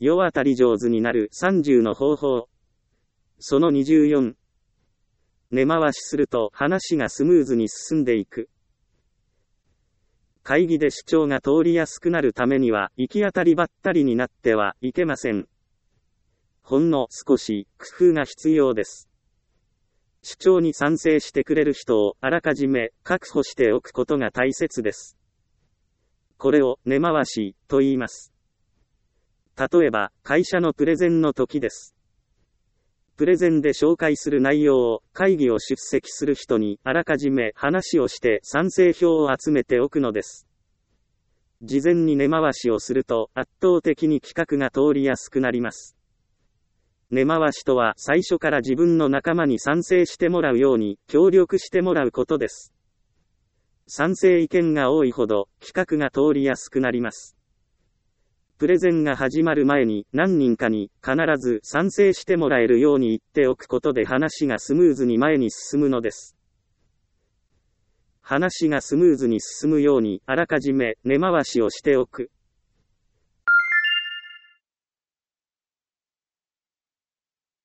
世当たり上手になる30の方法。その24。根回しすると話がスムーズに進んでいく。会議で主張が通りやすくなるためには、行き当たりばったりになってはいけません。ほんの少し工夫が必要です。主張に賛成してくれる人をあらかじめ確保しておくことが大切です。これを根回しと言います。例えば、会社のプレゼンの時です。プレゼンで紹介する内容を会議を出席する人にあらかじめ話をして賛成票を集めておくのです。事前に根回しをすると圧倒的に企画が通りやすくなります。根回しとは最初から自分の仲間に賛成してもらうように協力してもらうことです。賛成意見が多いほど企画が通りやすくなります。プレゼンが始まる前に何人かに必ず賛成してもらえるように言っておくことで話がスムーズに前に進むのです。話がスムーズに進むようにあらかじめ根回しをしておく。